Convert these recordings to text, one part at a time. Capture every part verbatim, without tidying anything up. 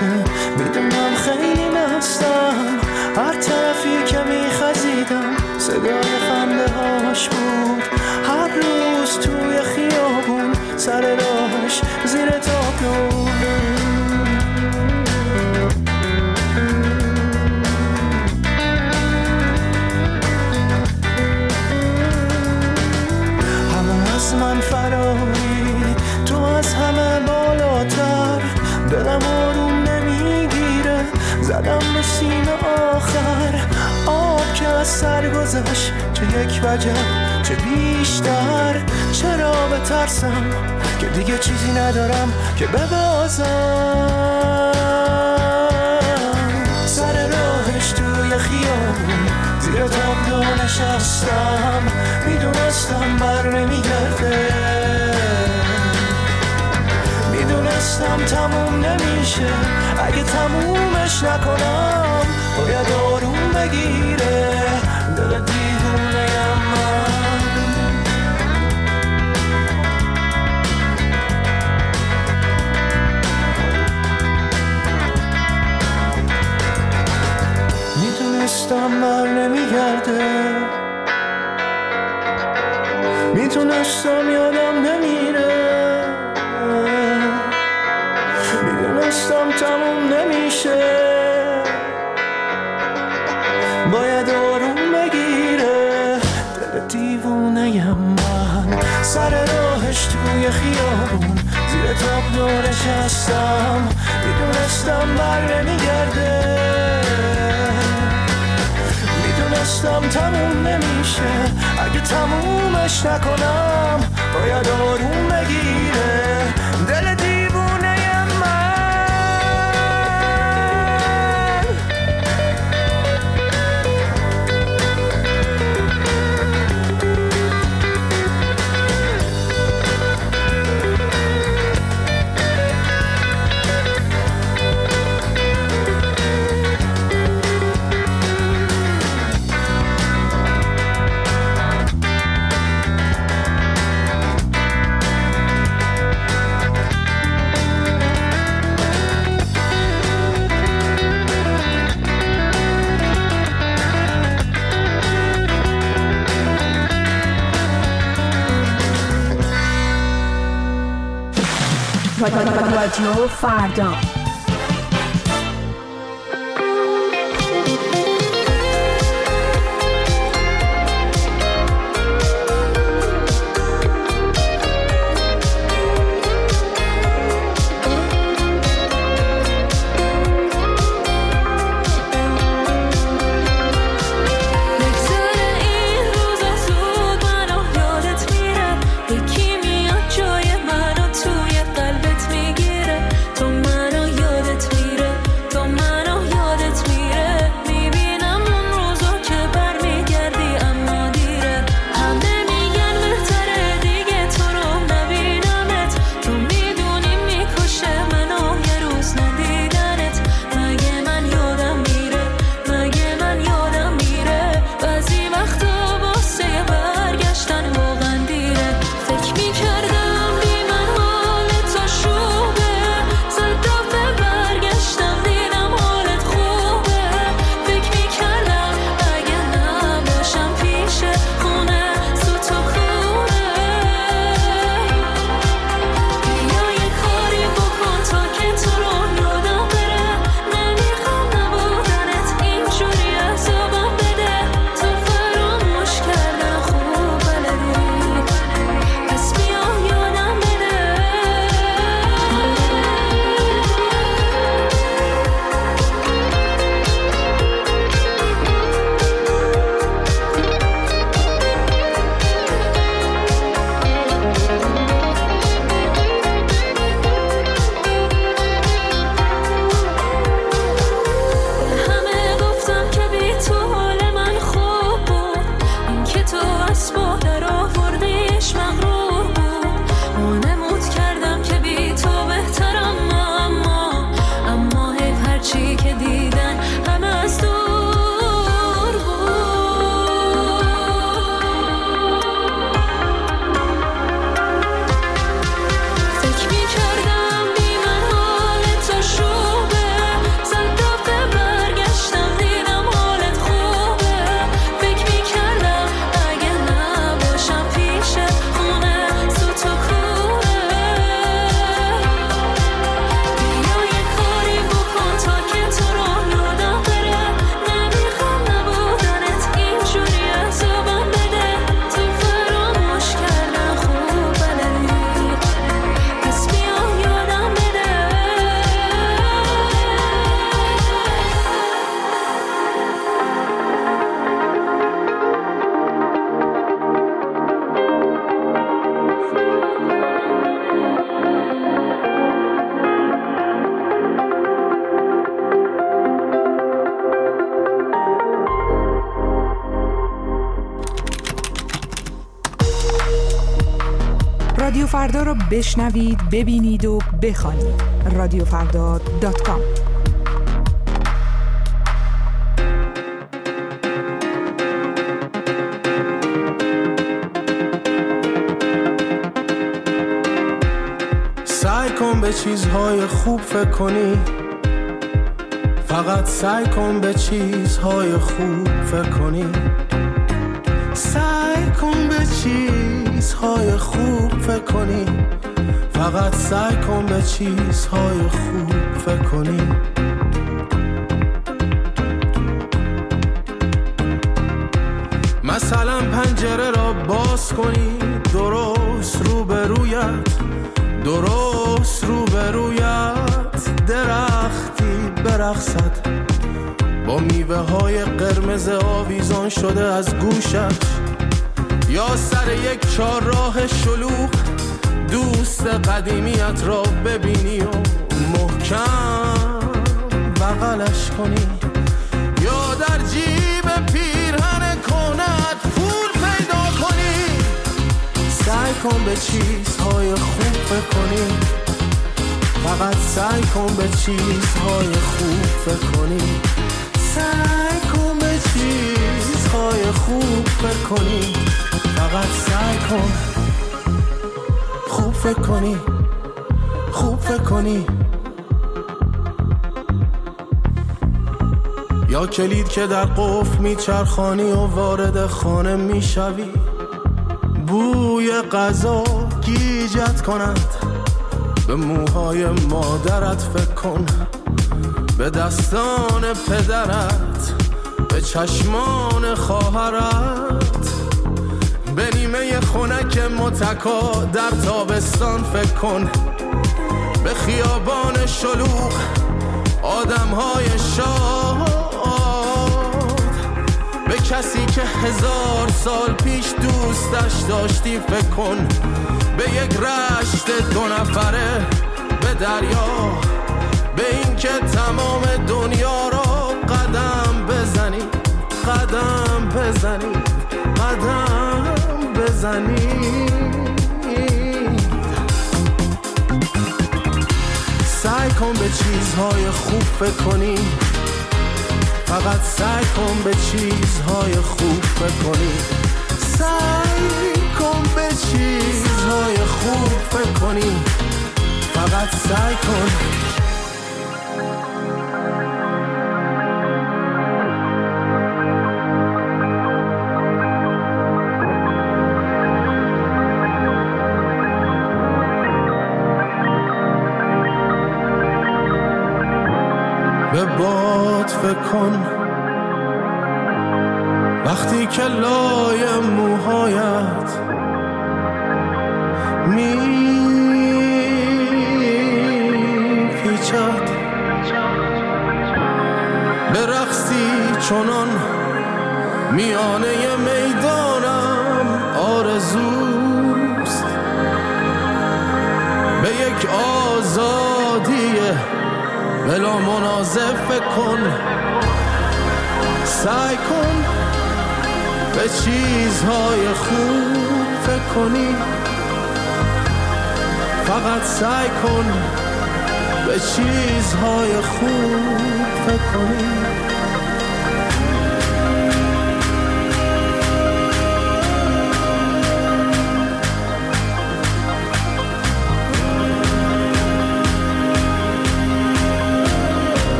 رفته. میدونم خیلی مستم، هر طرفی که میخزیدم صدای خنده هاش بود. هر روز توی خیابون سر راهش زیر تابلو. همه از من فراری، تو از همه بالاتر. دلم آروم نمیگیره، زدم به سینه آخر. آب که از سر گذشت، چه یک وجه چه بیشتر. چرا بترسم که دیگه چیزی ندارم که ببازم. سر راهش توی خیابون زیر تابلو نشستم. میدونستم بر نمیگرده، میدونستم تموم نمیشه. اگه تمومش نکنم باید آروم بگیره دل دیوونه‌ام من. میدونستم بر نمیگرده، میدونستم یادم نمیره، میدونستم تموم نمیشه. باید آروم بگیره دل دیوونه‌ام من. سر راهش توی خیابون زیر تابلو نشستم. میدونستم بر نمیگرده، میدونستم تموم نمیشه. اگه تمومش نکنم باید آروم بگیره دل دیوونه‌ام من. رادیو فردا. یکی میاد جای منو توی قلبت میگیره. تو منو رادیو فردا رو بشنوید، ببینید و بخوانید. رادیو فردا دات کام. سعی کن به چیزهای خوب فکر کنی، فقط سعی کن به چیزهای خوب فکر کنی. سعی کن به چیزهای خوب فکر کنی، فقط سعی کن به چیزهای خوب فکر کنی. مثلا پنجره را باز کنی، درست روبرویت، درست روبرویت درختی برقصد با میوه های قرمز آویزان شده از گوشش، یا سر یک چهارراه شلوغ دوست قدیمیت را ببینی و محکم بغلش کنی، یا در جیب پیرهن کهنه‌ات پول پیدا کنی. سعی کن به چیزهای خوب فکر کنی، فقط سعی کن به چیزهای خوب فکر کنی. سعی کن به چیزهای خوب فکر کنی، فقط سعی کن خوب فکر کنی، خوب فکر کنی. یا کلید که در قفل میچرخانی و وارد خانه میشوی، بوی غذا گیجت کند، به موهای مادرت فکر کن، به دستان پدرت، به چشمان خواهرت، به نیمه خنک متکا در تابستان فکر کن، به خیابان شلوغ آدمهای شاد، به کسی که هزار سال پیش دوستش داشتی فکر کن، به یک رشت دو نفره، به دریا، به این که تمام دنیا را قدم بزنی، قدم بزنی، قدم بزنی. سعی کن به چیزهای خوب فکر کنی، فقط سعی کن به چیزهای خوب فکر کنی. سعی کن به چیزهای خوب فکر کنی، فقط سعی کن. به باد فکر کن وقتی که لای موهایت می پیچد، به رقصی چنان میانه میدانم آرزوست، به یک آزادی بلا منازع فکر کن. سعی کن به چیزهای خوب فکر کنی، فقط سعی کن به چیزهای خوب فکر کنی.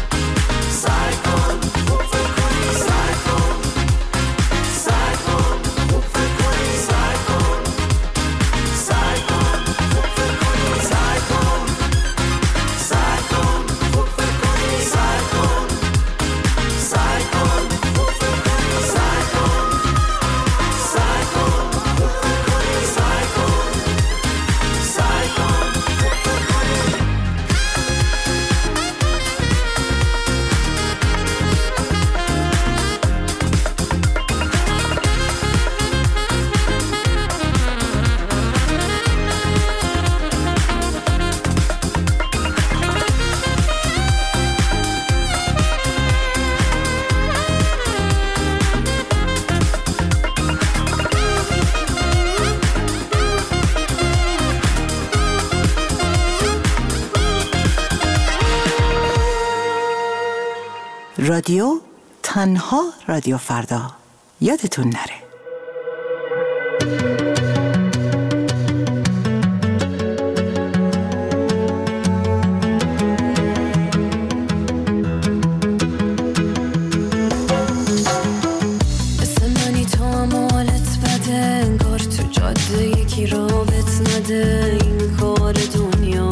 Side رادیو تنها رادیو فردا، یادتون نره. مثل منی تو هم حالت بده، انگار تو جاده یکی رابط نده این کار دنیا.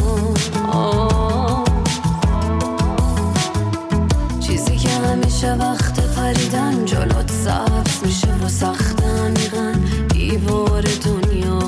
چیزی که همیشه وقت پریدن جلوت سبز میشه و سخت عمیقاً دیوار دنیا.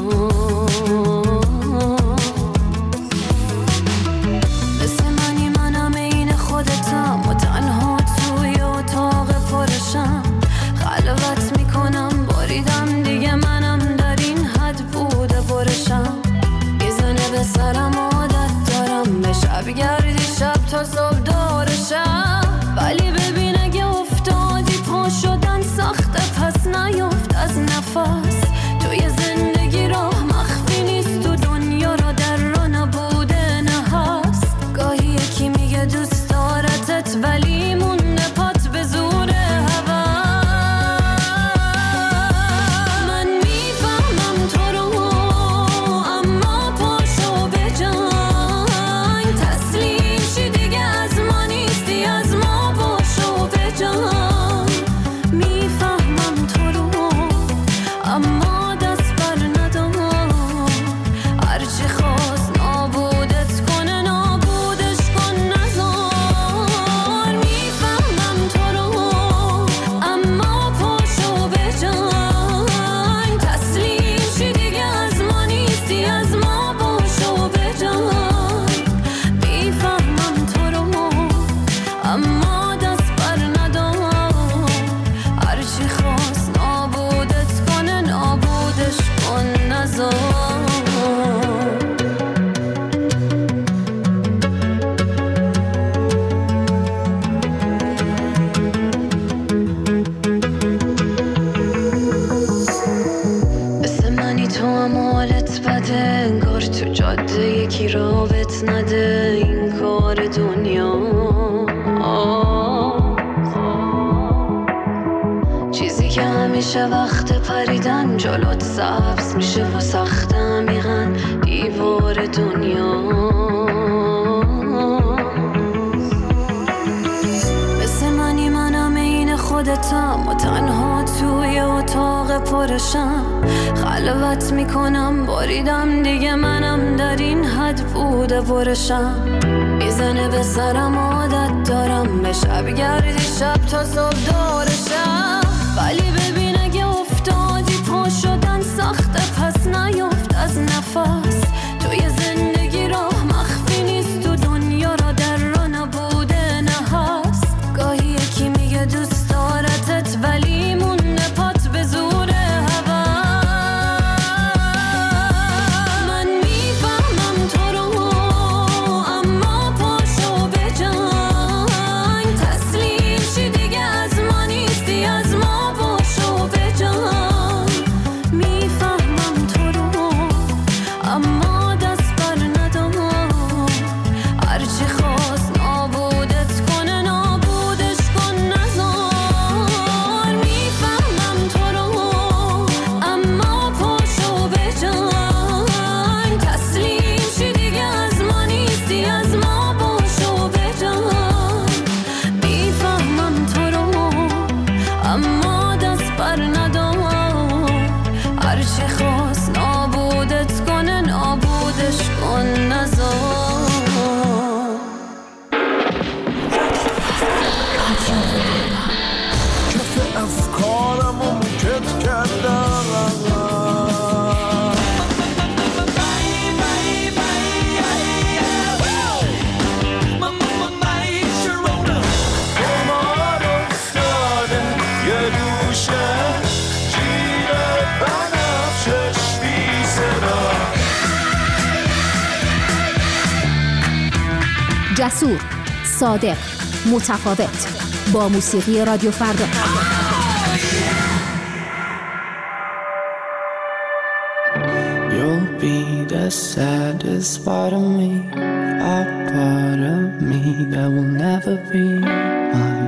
مثل منی منم این خودتم و تنها توی اتاق پرشم، خلوت میکنم باریدم دیگه منم در این حد بوده برشم. میزنه به سرم عادت دارم به شب گردی شب تا صبح دارشم، ولی ببین اگه افتادی پا شدن سخته پس نیافت از نفس. توی زندگی راه مخفی نیست، تو دنیا را در را نبوده نه هست. گاهی یکی میگه دوست دارتت ولی مونده پات به زور هوا. من میفهمم تو رو اما پاشو به جنگ، تسلیم شی دیگه از ما نیستی، از ما باشو به جنگ. میفهمم تو رو اما دست بر ندار، هرچی خواست نابودت کنه نابودش کن نزار. میفهمم تو رو اما پاشو به جنگ، تسلیم شی دیگه از ما نیستی، از ما باشو به جنگ. میفهمم تو رو اما دست بر ندار، هرچی خواست نابودت کنه نابودش کن نزار. مثل منی تو هم حالت بده، انگار تو جاده یکی رابط نده این کار دنیا. چیزی که همیشه وقت پریدن جلوت سبز میشه و سخت عمیقاً دیوار دنیا. مثل منی منم این خودتم و تنها توی اتاق پرشم، خلوت میکنم باریدم دیگه منم در این حد بوده برشم. میزنه به سرم عادت دارم به شب گردی شب تا صبح دارشم، ولی ببین اگه افتادی پا شدن سخته پس نیافت از نفس. توی زندگی راه مخفی نیست، تو دنیا را در را نبوده نه هست. گاهی یکی میگه دوست دارتت ولی مونده پات به زور هوا. من میفهمم تو رو اما پاشو به جنگ، تسلیم شی دیگه از ما نیستی، از ما باشو به جنگ. میفهمم تو رو اما دست بر ندار، هرچی خواست نابودت کنه نابودش کن نزار. میفهمم تو رو اما پاشو به جنگ، تسلیم شی دیگه از ما نیستی، از ما باشو به جنگ. میفهمم تو رو اما دست بر ندار، هرچی خواست نابودت کنه نابودش کن نزار. کف افکارم و موکت کردم، قمار افتاده یه گوشه جیر بنفشش بی صدا. جسور، صادق، متفاوت، با موسیقی رادیو فردا. You'll be the saddest part of me, a part of me that will never be mine.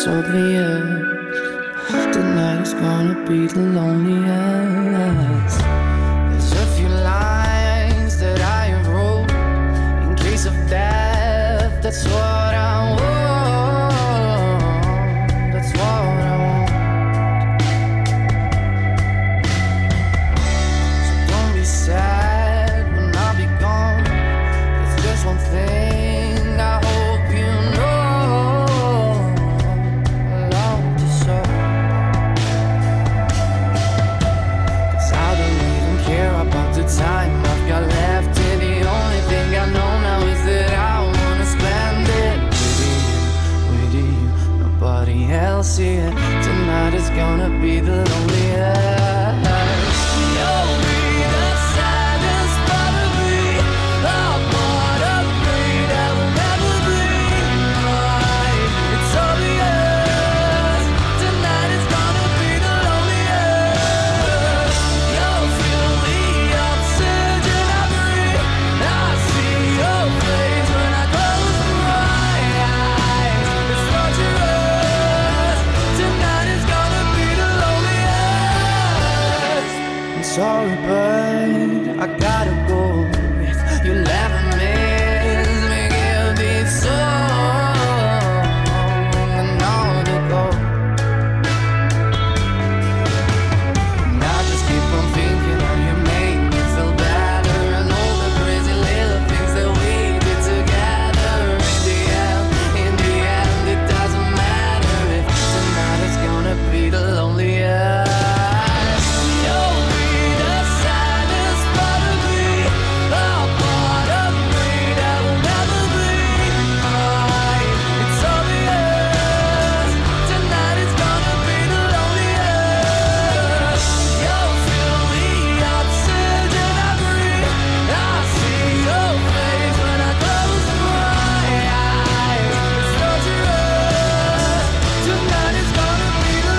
so the edge. Tonight is gonna be the loneliest. There's a few lines that I wrote in case of death. That's what I want. That's what I want. So don't be sad when I'll be gone. There's just one thing I hope you know. I love you so. 'Cause I don't even care about the time I've got left. And the only thing I know now is that I wanna spend it with you, with you, nobody else here. Tonight is gonna be the loneliest. You'll be the saddest part of me, the part of me that will never be mine. It's obvious. Tonight is gonna be the loneliest. You'll feel the oxygen I breathe. I see your face when I close my eyes. It's torturous. Tonight is gonna be the loneliest. I'm sorry, but I gotta go. If you never miss me, give me song another go. And I just keep on thinking how you make me feel better, and all the crazy little things that we did together. In the end, in the end, it doesn't matter if tonight is gonna be the loneliest. You'll be the saddest part of me, the part of me that will never be mine. It's obvious. Tonight is gonna be the loneliest. You'll feel the oxygen I breathe. I see your face when I close my eyes. It's torturous. Tonight is gonna be the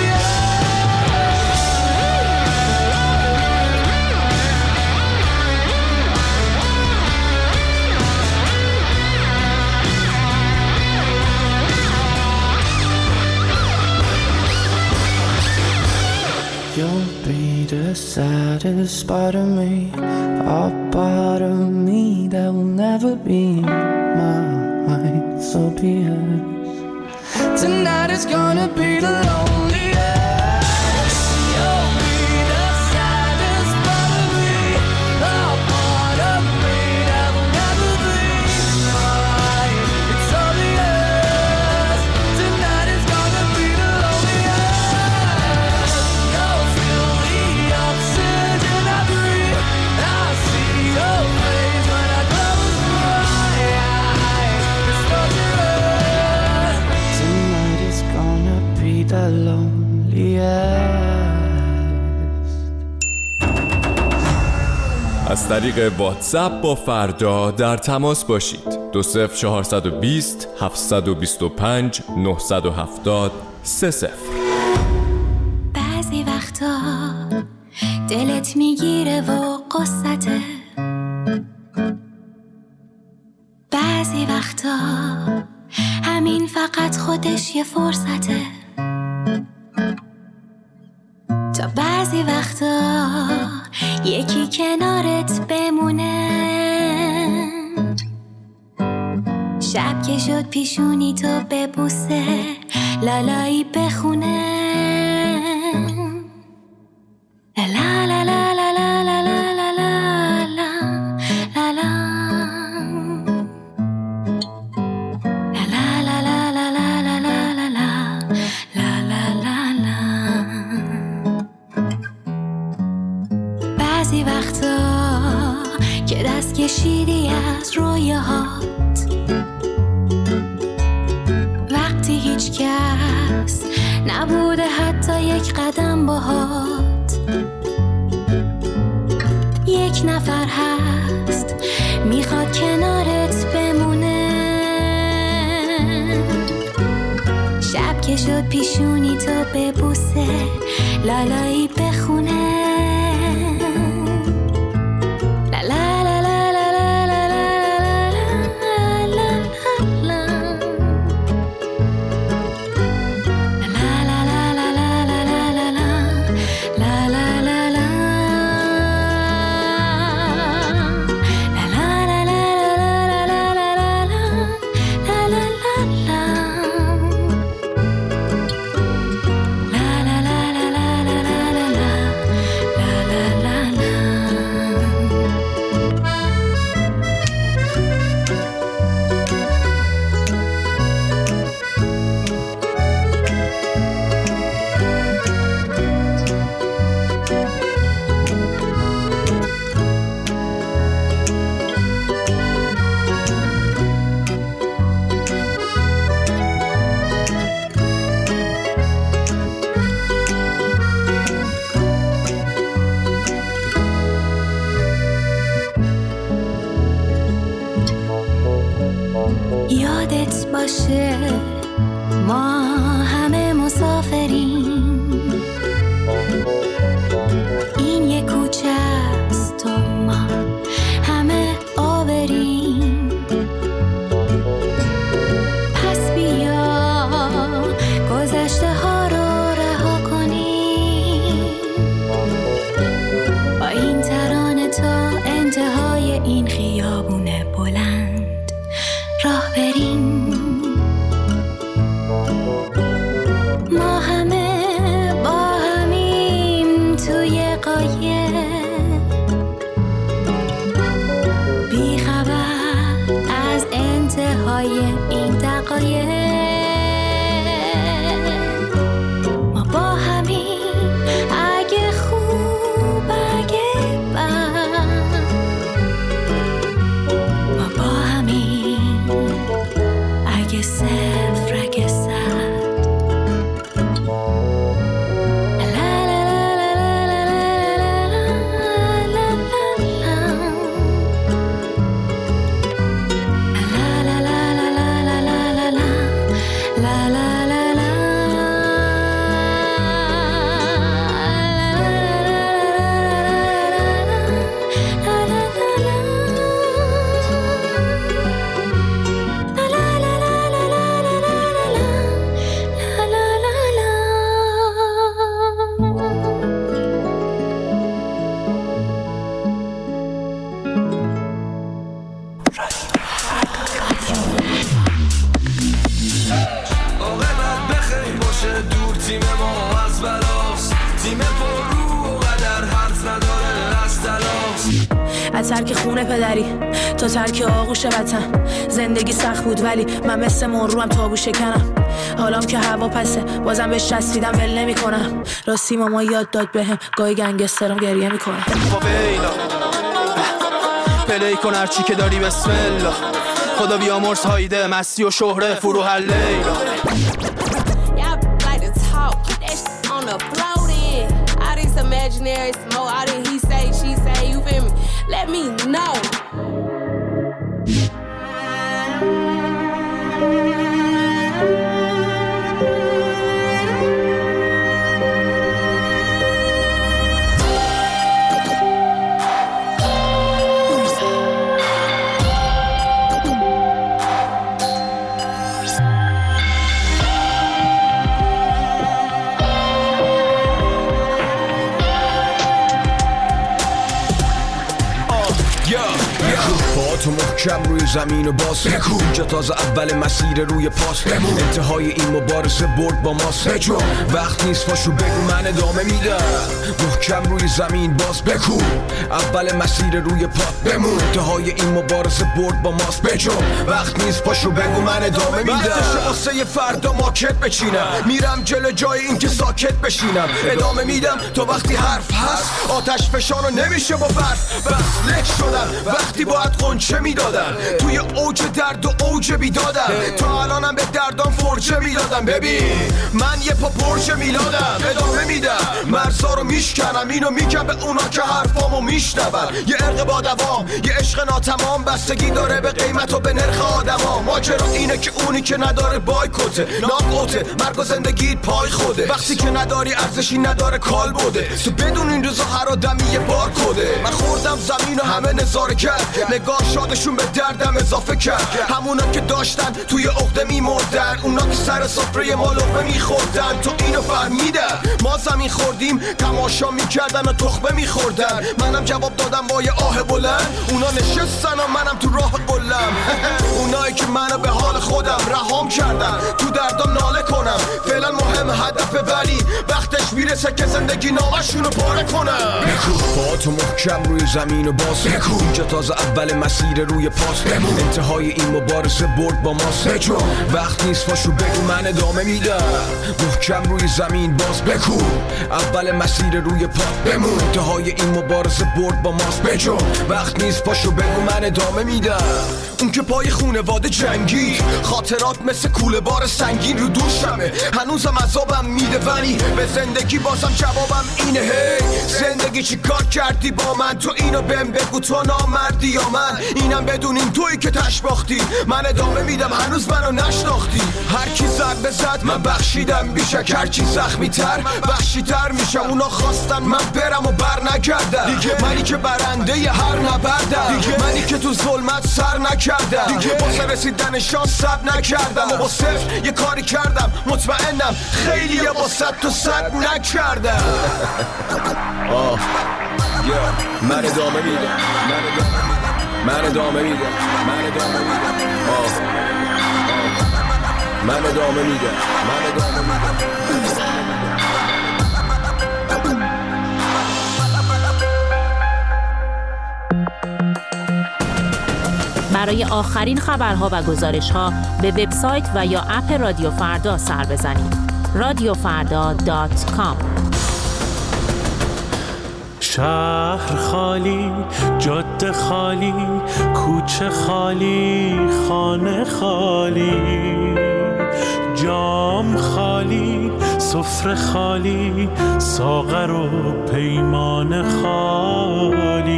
loneliest. You'll be the saddest part of me, a part of me that will never be mine. So be it. Tonight is gonna be the loneliest. You'll be the saddest part of me, a part of me that will never be mine. It's obvious. Tonight is gonna be the loneliest. You'll feel the oxygen I breathe. I see your face when I close my eyes. It's torturous. Tonight is gonna be the loneliest. از طریق واتساپ با فردا در تماس باشید. دو صفر چهارصد و بیست هفتصد و بیست و پنج نهصد و هفتاد سه صفر. بعضی وقتا دلت میگیره و قصته، بعضی وقتا همین فقط خودش یه فرصته، تا بعضی وقتا یکی کنارت بمونه، شب که شد پیشونی تو ببوسه، لالایی بخونه، لا لا لا لا لا لا لا لا لا لا لا بعضی وقتا که دست کشیدی از رویاهات، وقتی هیچ کس نبوده حتی یک قدم باهات، یک نفر هست میخواد کنارت بمونه، شب که شد پیشونی تو ببوسه، لالایی بخونه، بی خبر از انتهای این دقایق ما با همین اگه خوب اگه بد ما با همین اگه صفر اگه صد ترک خونه پدری تا ترک آغوش وطن. زندگی سخت بود ولی من مثل مروم تابو شکنم. حالام که هوا پسه بازم بهش چسبیدم ول نمی کنم. راستی ماما یاد داد بهم گاهی گنگسترم گریه میکنه. فاویلا پلی کن هرچی که داری بسم الله. خدا بیامرز هایده مستی و شهره فروح لیلا. Imaginary smoke, all that he say, she say, you feel me? Let me know. تو محکم روی زمین و باز بکو اینجا تازه اول مسیر روی پاس بمون انتهای این مبارزه برد با ماست بجو وقت نیست پاشو بگو من ادامه میدم محکم روی زمین باز بکو اول مسیر روی پا بمون انتهای این مبارزه برد با ماست بجو وقت نیست پاشو بگو من ادامه میدم وقتشه واسه یه فردا ماکت بچینم میرم جلو جای این که ساکت بشینم ادامه میدم تو وقتی حرف هست آتش فشانو نمیشه با برف بس لک شدم وقتی باید قنچه میدادم توی اوج درد و اوج بیدادم تا الانم به دردام فرجه میدادم ببین من یه پا پرچه میلادم ادامه میدم مرزا رو میشکنم اینو میگم به اونا که حرفامو میشنون یه عرق با دوام یه عشق ناتمام بستگی داره به قیمت و به نرخ آدما ماجرا اینه که اونی که نداره بایکوته ناکوته مرگ و زندگیت پای خوده وقتی که نداری ارزشی نداره کال بوده تو بدون این روزا هر آدمی یه بار کده من خوردم زمین و همه نظاره کرد نگاه شادشون به دردم اضافه کرد همونا که داشتن توی عقده میمردن اونا که سر سفره ما لقمه میخوردن تو اینو فهمیدن ما زمین خوردیم تماشا میکردن و تخمه میخوردن منم جواب دادم با یه آه بلند اونا نشستن و منم تو راه قلم اونایی که منو به حال خودم رهام کردن تو دردم ناله کنم فعلا مهم هدفه ولی وقتش میرسه که زندگی نامشونو پاره کنم بکو با تو محکم روی زمین و باز بکو اینجا تازه اول مسیر روی پاس بمون انتهای این مبارزه برد با ماست بجو وقت نیست پاشو بگو من ادامه میدم محکم روی زمین باز بکو اول مسیر روی پا بمون انتهای این مبارزه برد با ماست بجو وقت نیست پاشو بگو من ادامه میدم اون که پای خونواده جنگی خاطرات مثل کوله بار سنگین رو دوشمه هنوزم عذابم میده ولی به زندگی بازم جوابم اینه هی زندگی چی کار کردی با من تو اینو بهم بگو تو نامردی یا من اینم بدونیم تویی که تشباختی من ادامه میدم هنوز منو نشناختی هر کی زد به زد من بخشیدم بیشک هر کی زخمی تر وحشی تر میشم اونا خواستن من برم و بر نگردم منی که برنده ی هر نبردم منی که تو ظلمت سر نکردم واسه رسیدن شانس صبر نکردم و با صفر یه کاری کردم مطمئنم خیلی با صد تو صد نکردم آه من ادامه میدم من ادامه میدم من ادامه میدم آه من ادامه میدم من ادامه میدم برای آخرین خبرها و گزارش‌ها به وبسایت و یا اپ رادیو فردا سر بزنید. رادیو فردا دات کام. شهر خالی، جاده خالی، کوچه خالی، خانه خالی، جام خالی، سفره خالی، ساغر و پیمان خالی.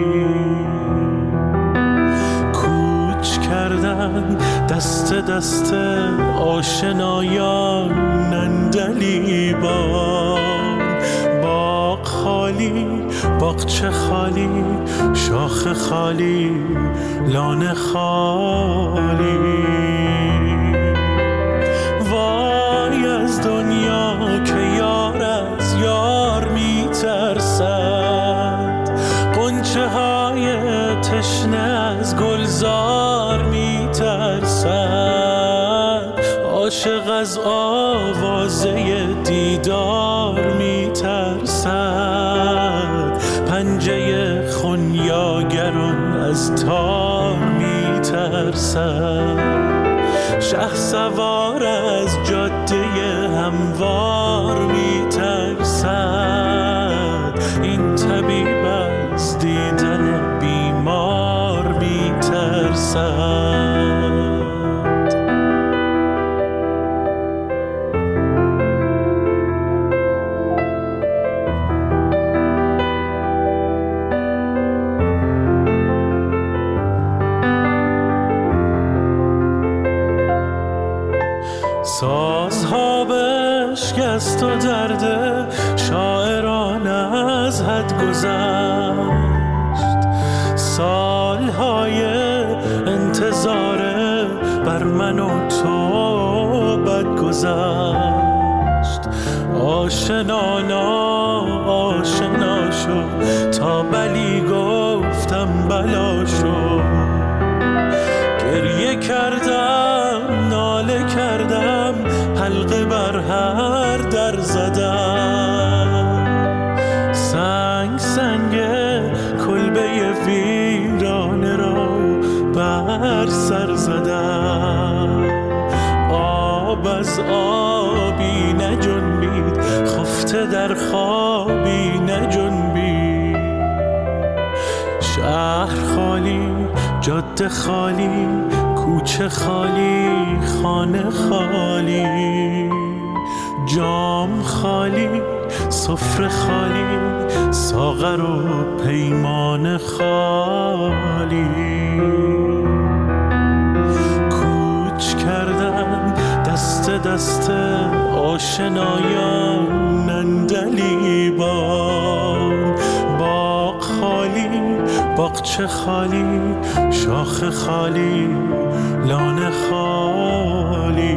کوچ کردن دست دست آشنایان نندلیبان. باغ خالی، باغچه خالی، شاخ خالی، لانه خالی. وای از دنیا که یار از یار میترسد، غنچه های تشنه از گلزار میترسد، عاشق از آوازه دیدار میترسد، پنجه خونیاگران از تار میترسد. شه سوار از جاده هموار میترسد، این طبیب از دیدن بیمار میترسد. سازها بشکست و درد شاعران از حد گذشت، سالهای انتظار بر من و تو بد گذشت. آشنانا آشنا شد تا بلی گفتم بلا شد، گریه کردم ناله کردم حلقه بر هر در زدم، سنگ سنگ کلبه ویرانه را بر سر زدم. آب از آبی نجنبید، خفته در خوابی نجنبید. شهر خالی، جاده خالی، کوچه خالی، خانه خالی، جام خالی، سفره خالی، ساغر و پیمان خالی. کوچ کردن دست دست آشنایان نندلیبان. باغ خالی، باغچه خالی، شاخ خالی، لانه خالی.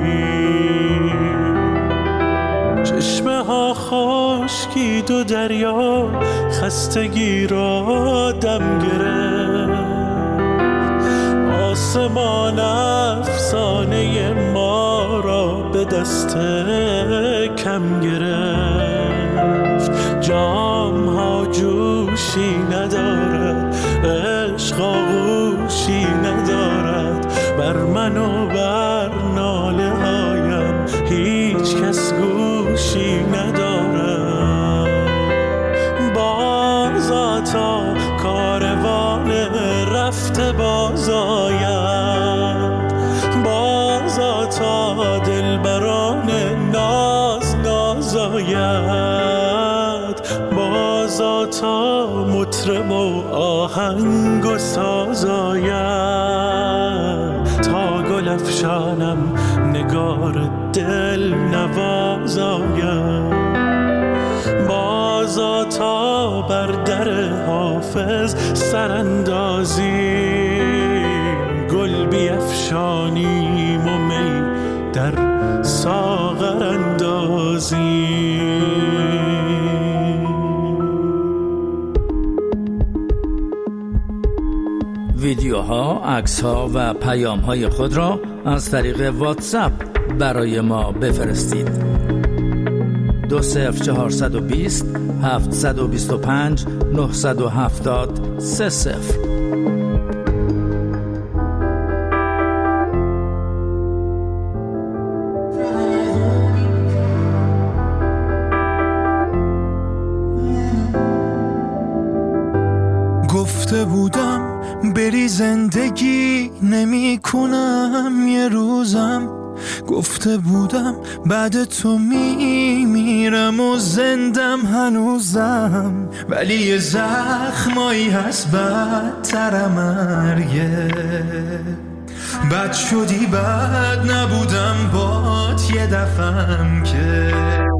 چشمه ها خشکید و دریا خستگی را دم گرفت، آسمان افسانه ما را به دست کم گرفت. جام ها جوشی ندارد، عشق آغوشی ندارد، بر من و بر ناله هایم هیچ کس گوشی ندارد. بازا تا کاروان رفته باز آید، بازا تا دلبران ناز ناز آید، بازا تا مطرب و آهنگ و ساز آید، تا گل افشانم نگار دل نواز آید، بازا تا بر در حافظ سراندازیم، گل بیفشانیم و می در ساغر اندازیم. ویدیوها، عکس‌ها و پیام‌های خود را از طریق واتساپ برای ما بفرستید. دو صفر چهارصد و بیست هفتصد و بیست و پنج نهصد و هفتاد سه صفر. گفته بودم بری زندگی نمی کنم یه روزم، گفته بودم بعد تو می میرم و زندم هنوزم، ولی یه زخمایی هست بدتر مرگه. بد شدی بد نبودم بات یه دفعم که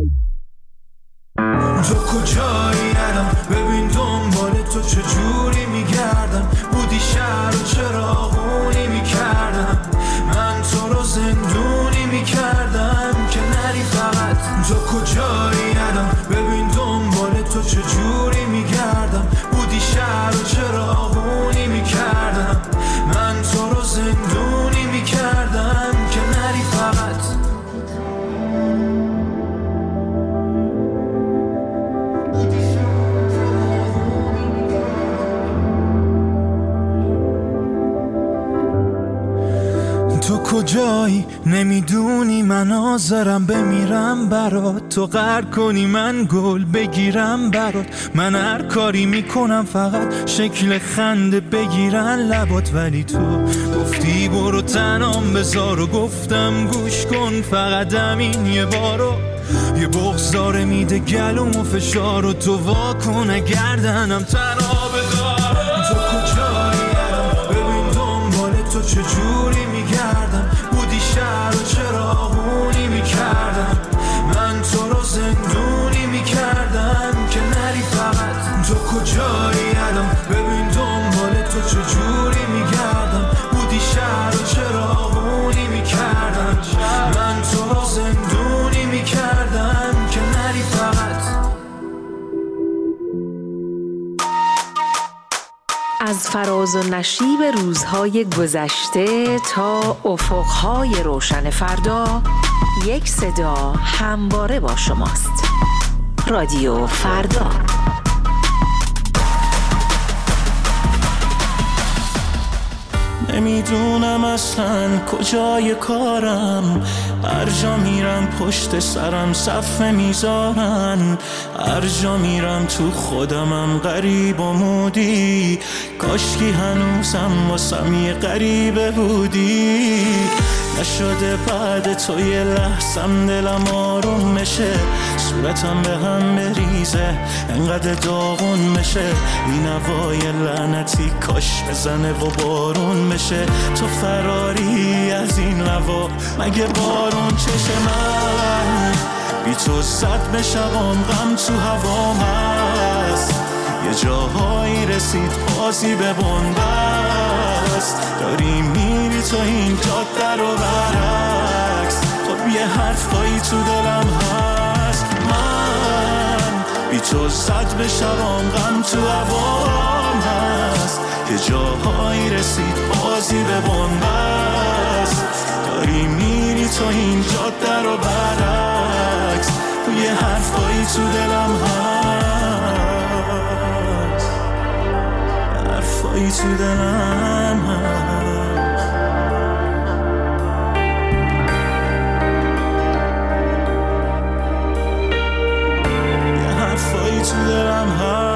تو کجایی الان؟ ببین دنبال تو چجوری میگردم، بودی شهر و چراغونی میکردم، من تو رو زندونی میکردم که نری فقط. تو کجایی الان؟ ببین دنبال تو چجوری میگردم، بودی شهر و چراغونی میکردم، من تو رو زندونی میکردم که نری فقط. تو کجایی؟ نمیدونی من حاضرم بمیرم برات، تو غر کنی من گل بگیرم برات، من هر کاری میکنم فقط شکل خنده بگیرن لبات، ولی تو گفتی برو تنام بذار و گفتم گوش کن فقط همین یه بارو، یه بغض داره میده گلوم و فشار و تو واکن گردنم تنها بدار. تو کجایی الان؟ ببین دنبال تو چجوری میگردم، بودی شهر و چراغونی میکردم، من تو رو زندونی میکردم که نری فقط. تو کجایی الان؟ ببین دنبال تو چجوری میگردم، بودی شهر و چراغونی میکردم، من تو رو زندونی میکردم که نری فقط. از فراز و نشیب روزهای گذشته تا افقهای روشن فردا، یک صدا همواره با شماست. رادیو فردا. نمیدونم اصلا کجای کارم، هر جا میرم پشت سرم صفحه میذارن، هر جا میرم تو خودمم غریب و مودی، کاشکی هنوزم واسم یه غریبه بودی. نشده بعد تو یه لحظم دلم آروم بشه، صورتم به هم بریزه انقدر داغون بشه، این هوای لعنتی کاش بزنه و بارون بشه، تو فراری از این هوا مگه بارون چشه؟ من بی تو زد به شبام غم تو هوام هست، یه جاهایی رسید بازی به بنبست، داری میری تو این جاده رو برعکس، خب یه حرفایی تو دلم هست. من بی تو زد به شبام غم تو هوام هست، یه جاهایی رسید بازی به بنبست، داری میری تو این جاده رو برعکس، یه حرفایی تو دلم هست، حرفایی تو دلم هست. یه حرفایی تو دلم هست.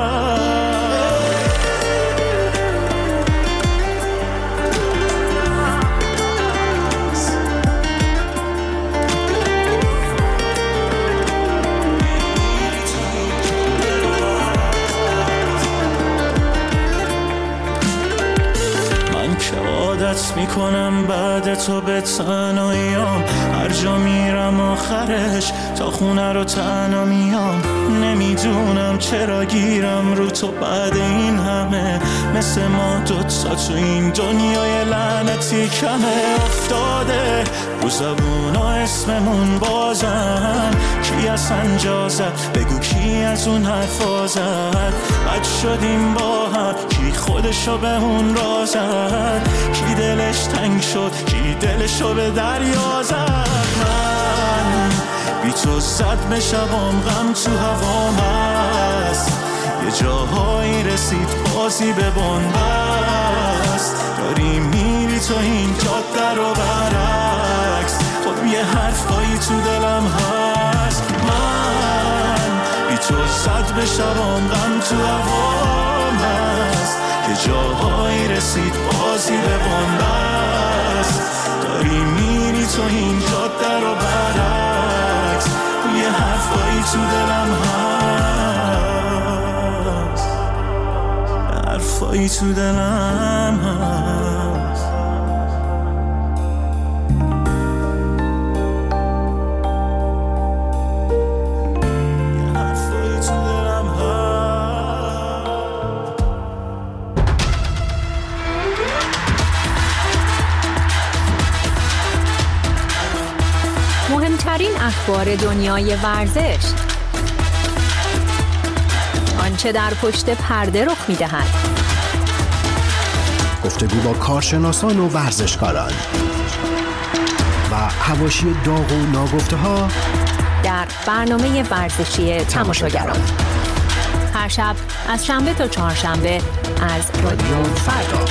عادت میکنم بعد تو به تنهاییام، هر جا میرم آخرش تا خونه رو تنها میام، نمیدونم چرا گیرم رو تو بعد این همه، مثل ما دوتا تو این دنیای لعنتی کمه افتاده رو زبونا اسممون بازن، کی اصلا جا زد بگو کی از اون حرفا زد، بد شدیم با هم کی خودشو به اون را زد، کی دلش تنگ شد کی دلشو به دریا زد. من بی تو زد به شبام غم تو هوام هست، یه جاهایی رسید بازی به بنبست، داری میری تو این جاده رو برعکس، خب یه حرفایی تو دلم هست. من بی تو زد به شبام غم تو هوام هست، که جاهایی رسید بازی به بنبست. داری میری تو این جاده رو برعکس، یه حرفایی تو دلم هست، حرفایی تو دلم هست. مهمترین اخبار دنیای ورزش، آنچه در پشت پرده رخ می‌دهد، گفتگو با کارشناسان و ورزشکاران و حواشی داغ و ناگفته‌ها در برنامه ورزشی تماشاگران، هر شب از شنبه تا چهارشنبه از رادیو فردا.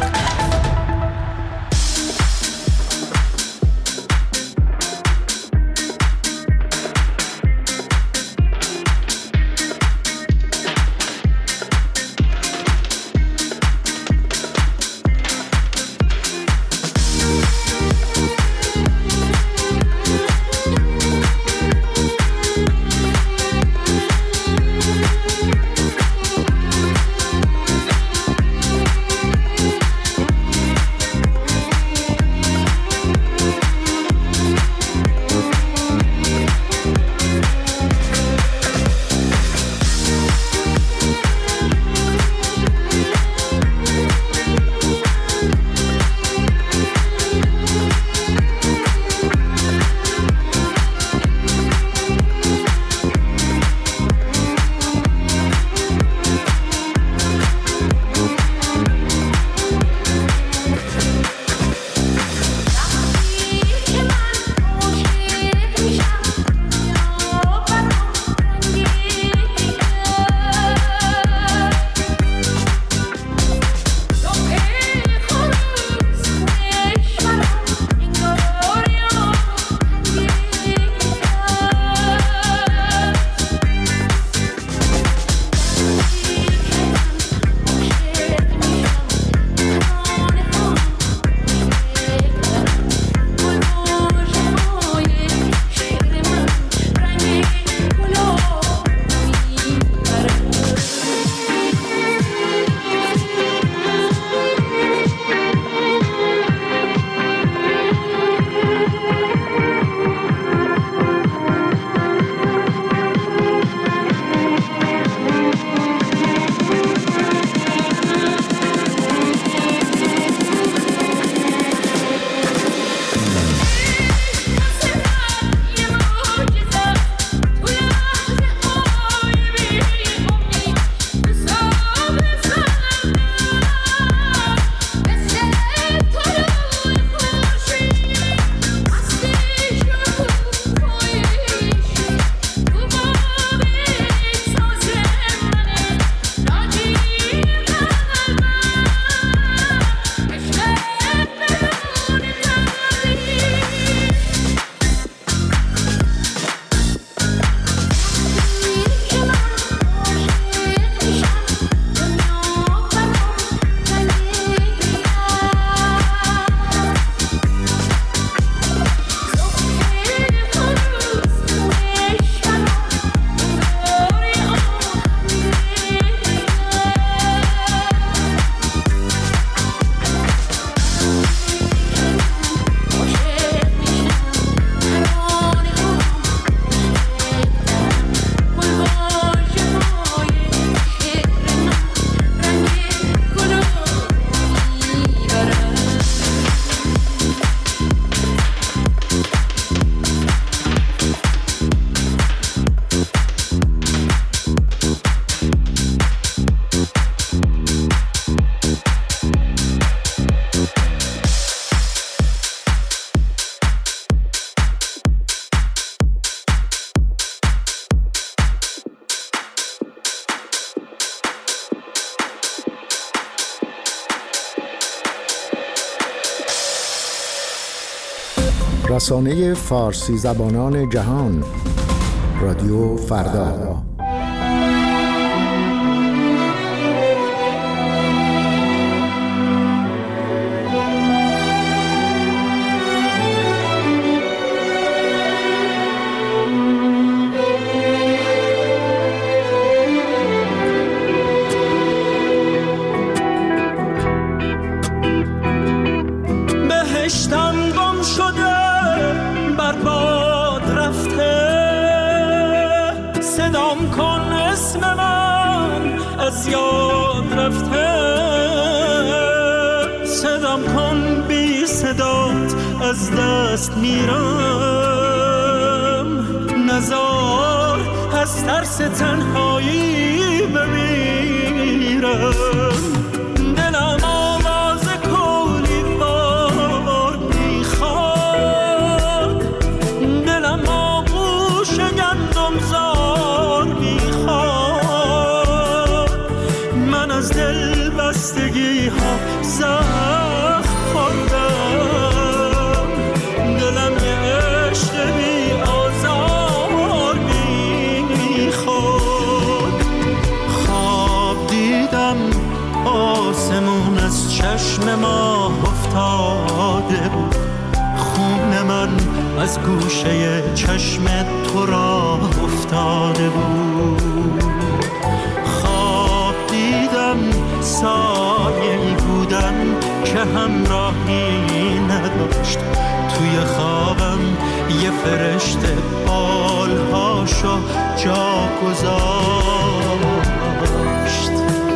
رسانه فارسی زبانان جهان، رادیو فردا. صدام کن اسم من از یاد رفته، صدام کن بی صدات از دست میرم، نزار از ترس تنهایی بمیرم. دلم آواز کولی بار میخواد، دلم آغوش گندم زار میخواد. من از دل بستگی ها زخم خوردم، دلم یه عشق بی آزار میخواد. خواب دیدم آسمون از چشم ما افتاده بود، خون من از گوشه چشم تو را افتاده بود. خواب دیدم سایه‌ای بودم که همراهی نداشت، توی خوابم یه فرشته بالهاشو جا گذاشت.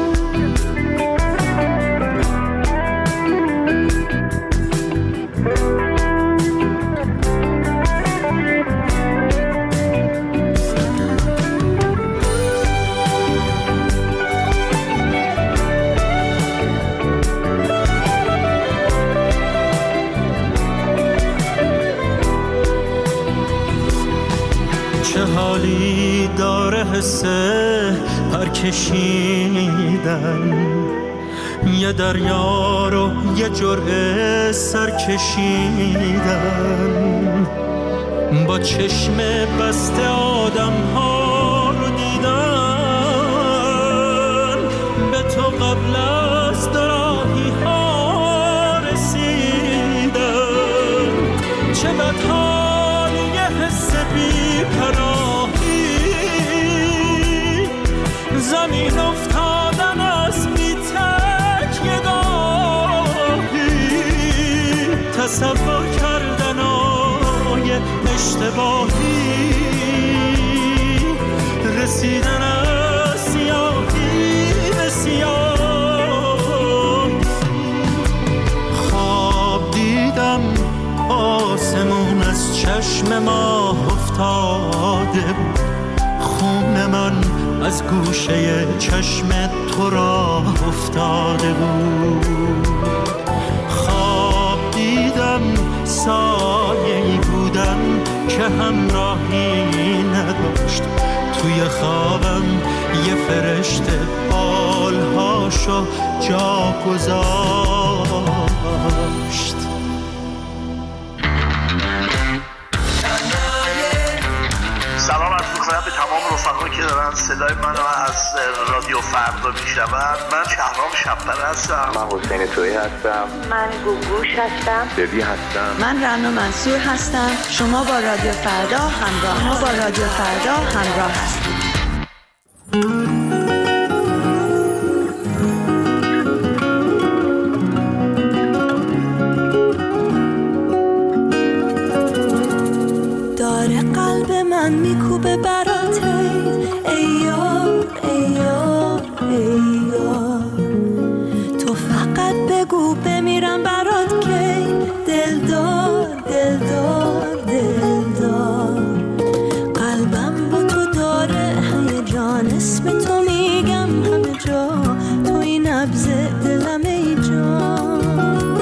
چه حالی داره حسه پر کشیدن، یه دریا رو یه جرعه سر کشیدن. با چشم بسته آدم ها رو دیدن، به تو قبل از دراهی ها رسیدن. چه بدحالی یه حس بی پناهی، زمین افتادن از بی تکیه گاهی، تصور کردن آی اشتباهی، رسیدن از سیاهی به سیاه. خواب دیدم آسمون از چشم ما افتاده بود، خون من از گوشه چشم تو را افتاده بود. خواب دیدم سایه‌ای بودم که همراهی نداشت، توی خوابم یه فرشته بالهاشو جا گذاشت. سلام عرض می‌کنم به تمام رفقایی که دارن صدای منو از رادیو فردا میشنون. من شهرام شب‌پر هستم. من حسین تویی هستم. من گوگوش هستم. ببی هستم. من رنا منصور هستم. شما با رادیو فردا همراه ما با رادیو فردا همراه هستید. من میکوبه برات ای یار ای یار ای یار، تو فقط بگو بمیرم برات کی، دلدار دلدار دلدار. قلبم با تو داره هیجان، اسم تو میگم همه جا، تو این نبض دلم ای جان.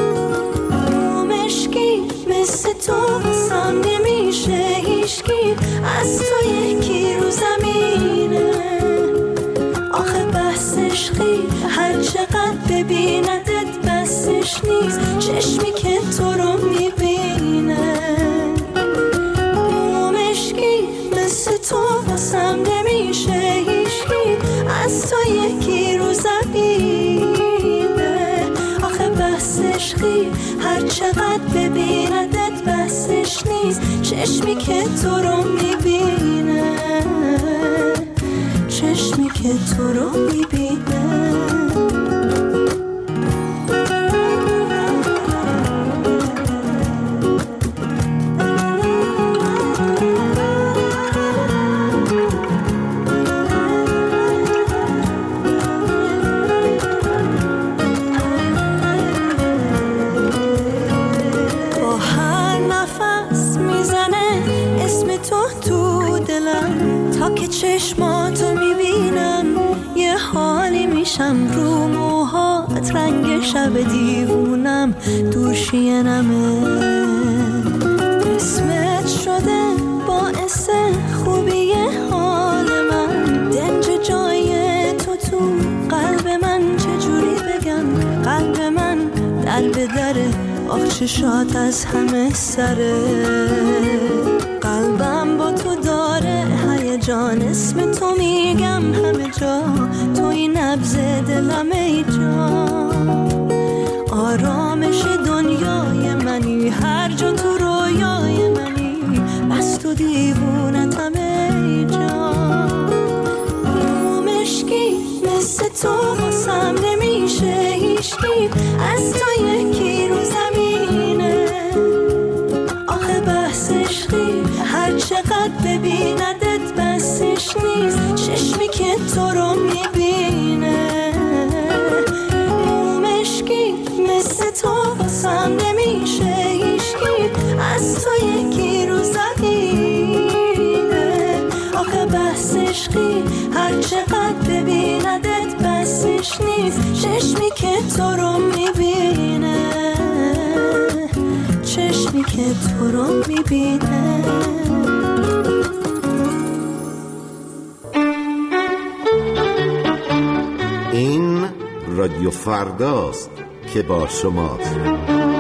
مشکی مثل تو قسم نمیشه هیچکی، از تو یکی رو زمینه. آخه بحث عشقی هر چقدر ببیندت بسش نیست، چشمی که تو رو میبینه. مشکی مثل تو واسم نمیشه هیچکی، از تو یکی رو زمینه. آخه بحث عشقی هر چقدر ببیندت بسش نیست، چشمی که تو رو میبینه، چشمی که تو رو میبینه. چشماتو میبینم یه حالی میشم، رو موهات رنگ شب دیوونم دور شینمه. اسمت شده باعث خوبی حال من، دنج جای تو تو قلب من، چجوری بگم قلب من در به دره، آخ چشات از همه سره. قلبم با تو داره هیجان، اسم تو میگم همه جا، توی نبض دلم ای جان. آرامش دنیای منی، هر جا تو رویای منی، بس تو دیوونتم ای جان. مشکی مثل تو واسم نمیشه هیچکی، از تو یکی رو زمینه. آخه بحث عشقی هر چقدر ببیندت بسش نیست، چشمی که تو رو میبینه. مشکی مثل تو واسم نمیشه هیچکی، از تو یکی رو زمینه. آخه بحث عشقی هر چقدر ببیندت بسش نیست، چشمی که تو رو میبینه، چشمی که تو رو میبینه. این رادیو فرداست که با شماست.